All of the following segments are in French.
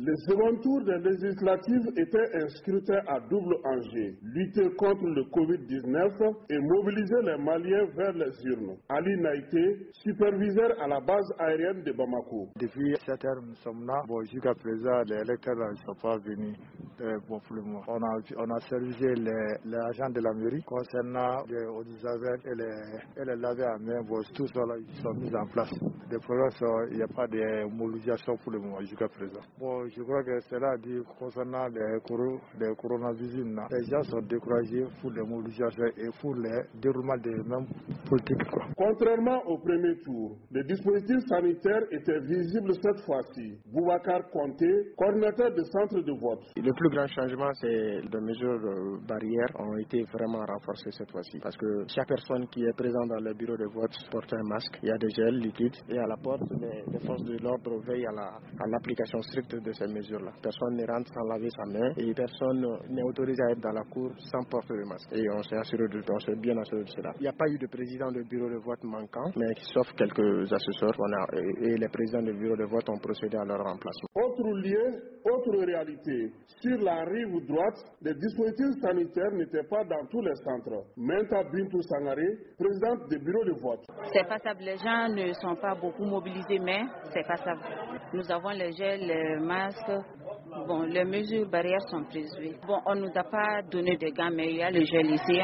Le second tour des législatives était un scrutin à double enjeu, lutter contre le Covid-19 et mobiliser les Maliens vers les urnes. Ali Naïté, superviseur à la base aérienne de Bamako. Depuis 7 heures, nous sommes là. Jusqu'à présent, les électeurs ne sont pas venus pour le moment. On a servi les agents de la mairie concernant les eaux de javel et les lavés à main. Tout ça, là, ils sont mis en place. Les problèmes, il n'y a pas de mobilisation pour le moment jusqu'à présent. Je crois que cela dit concernant les coronavirus, les gens sont découragés pour les mobilisations et pour le déroulement des mêmes politiques. Contrairement au premier tour, les dispositifs sanitaires étaient visibles cette fois-ci. Boubacar Conté, coordinateur de centre de vote. Le plus grand changement, c'est les mesures barrières ont été vraiment renforcées cette fois-ci. Parce que chaque personne qui est présente dans le bureau de vote porte un masque. Il y a des gels liquides et à la porte, les forces de l'ordre veillent à l'application stricte de ces mesures-là. Personne ne rentre sans laver sa main et personne n'est autorisé à être dans la cour sans porter le masque. Et on s'est bien assuré de cela. Il n'y a pas eu de président de bureau de vote manquant, mais sauf quelques assesseurs. Et les présidents de bureau de vote ont procédé à leur remplacement. Autre lieu, autre réalité. Sur la rive droite, les dispositifs sanitaires n'étaient pas dans tous les centres. Menta Bintou Sangaré, présidente des bureaux de vote. C'est faisable. Les gens ne sont pas beaucoup mobilisés, mais c'est faisable. Nous avons les gels, les masques. Les mesures barrières sont prises. Oui. On ne nous a pas donné de gants, mais il y a le gel ici.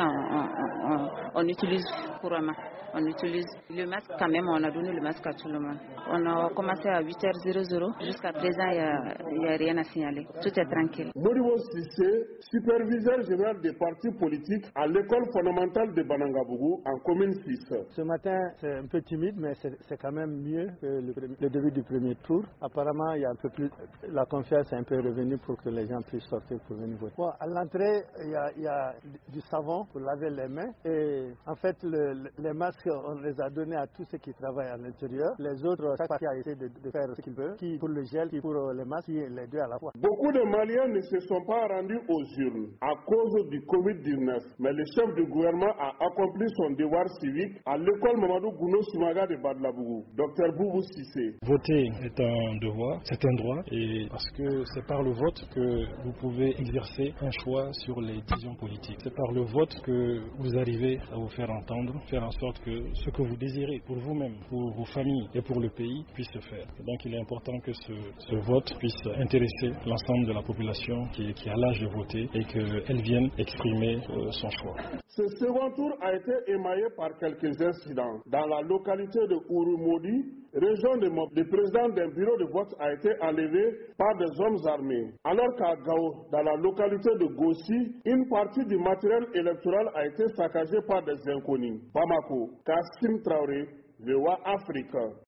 On utilise couramment. On utilise le masque quand même, on a donné le masque à tout le monde. On a commencé à 8h00, jusqu'à présent il n'y a rien à signaler. Tout est tranquille. Modibo Sissé, superviseur général des partis politiques à l'école fondamentale de Banangabougou en commune 6. Ce matin c'est un peu timide, mais c'est quand même mieux que le début du premier tour. Apparemment il y a un peu plus, la confiance est un peu revenue pour que les gens puissent sortir pour venir voter. À l'entrée il y a du savon pour laver les mains et en fait les masques on les a donnés à tous ceux qui travaillent à l'intérieur. Les autres, chaque parti a essayé de faire ce qu'il veut, qui pour le gel, qui pour les masques, les deux à la fois. Beaucoup de Maliens ne se sont pas rendus aux urnes à cause du Covid-19, mais le chef du gouvernement a accompli son devoir civique à l'école Mamadou Gouno Simaga de Badlabougou. Dr Boubou Sissé. Voter est un devoir, c'est un droit, et parce que c'est par le vote que vous pouvez exercer un choix sur les décisions politiques. C'est par le vote que vous arrivez à vous faire entendre, faire en sorte que ce que vous désirez pour vous-même, pour vos familles et pour le pays puisse se faire. Et donc il est important que ce vote puisse intéresser l'ensemble de la population qui a l'âge de voter et qu'elle vienne exprimer son choix. Ce second tour a été émaillé par quelques incidents. Dans la localité de Urumodi, région de Mob, le président d'un bureau de vote a été enlevé par des hommes armés. Alors qu'à Gao, dans la localité de Gossi, une partie du matériel électoral a été saccagée par des inconnus. Bamako, Kassim Traoré, VOA Afrique.